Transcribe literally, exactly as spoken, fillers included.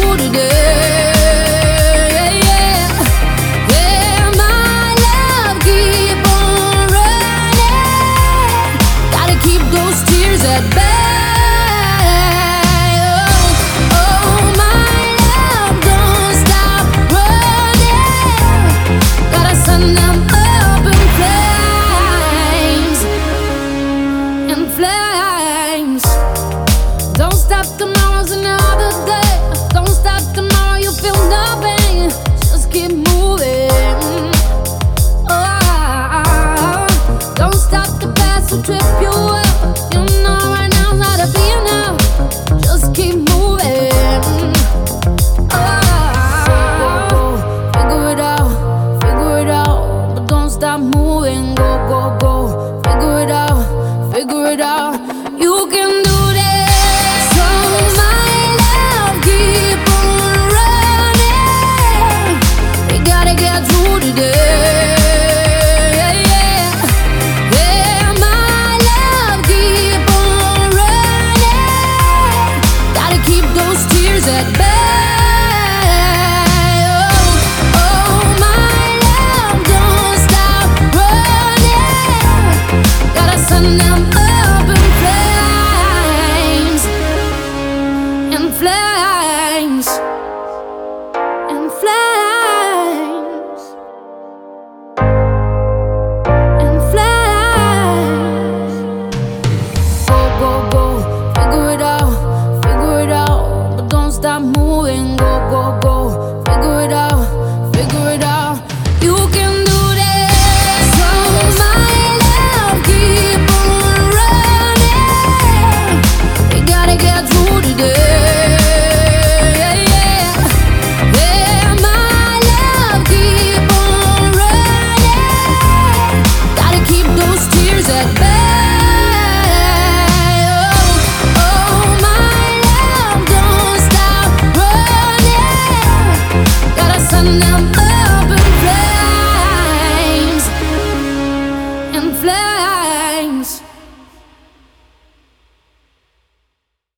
through today. Yeah, yeah, my love keep on running. Gotta keep those tears at bay. Oh, oh, my love don't stop running. Gotta send them up in flames, in flames. Don't stop, tomorrow's another day. Don't stop, tomorrow you feel nothing. Just keep moving. Oh, don't stop, the past will trip you up. You know right now's not a be enough. Just keep moving. Oh, figure it out, figure it out. But don't stop moving. Go, go, go. Figure it out, figure it out. You can do this. So my love keep on running. We gotta get through today. Yeah, yeah, my love keep on running. Gotta keep those tears at bay.